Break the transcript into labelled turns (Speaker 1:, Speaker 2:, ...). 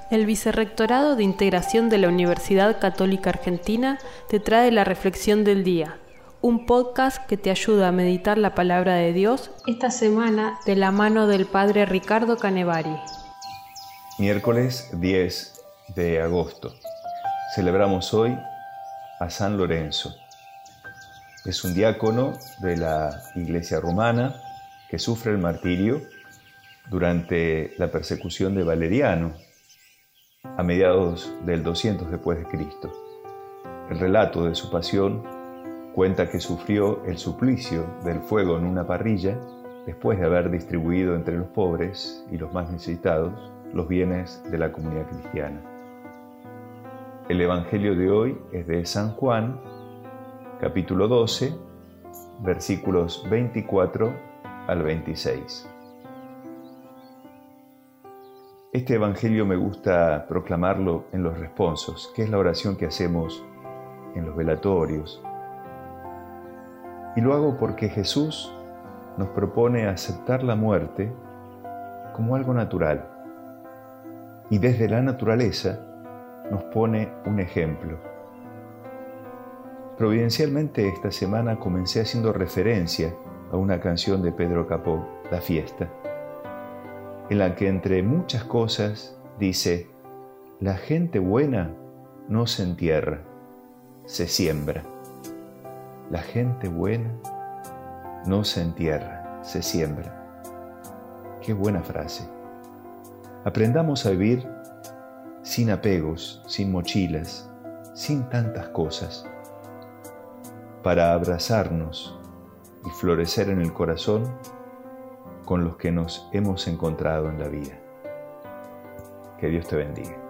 Speaker 1: El Vicerrectorado de Integración de la Universidad Católica Argentina te trae la Reflexión del Día, un podcast que te ayuda a meditar la palabra de Dios esta semana de la mano del Padre Ricardo Canevari.
Speaker 2: Miércoles 10 de agosto. Celebramos hoy a San Lorenzo. Es un diácono de la Iglesia romana que sufre el martirio durante la persecución de Valeriano a mediados del 200 después de Cristo. El relato de su pasión cuenta que sufrió el suplicio del fuego en una parrilla después de haber distribuido entre los pobres y los más necesitados los bienes de la comunidad cristiana. El Evangelio de hoy es de San Juan, capítulo 12, versículos 24 al 26. Este Evangelio me gusta proclamarlo en los responsos, que es la oración que hacemos en los velatorios. Y lo hago porque Jesús nos propone aceptar la muerte como algo natural. Y desde la naturaleza nos pone un ejemplo. Providencialmente esta semana comencé haciendo referencia a una canción de Pedro Capó, La Fiesta, en la que entre muchas cosas dice: la gente buena no se entierra, se siembra. La gente buena no se entierra, se siembra. Qué buena frase. Aprendamos a vivir sin apegos, sin mochilas, sin tantas cosas, para abrazarnos y florecer en el corazón con los que nos hemos encontrado en la vida. Que Dios te bendiga.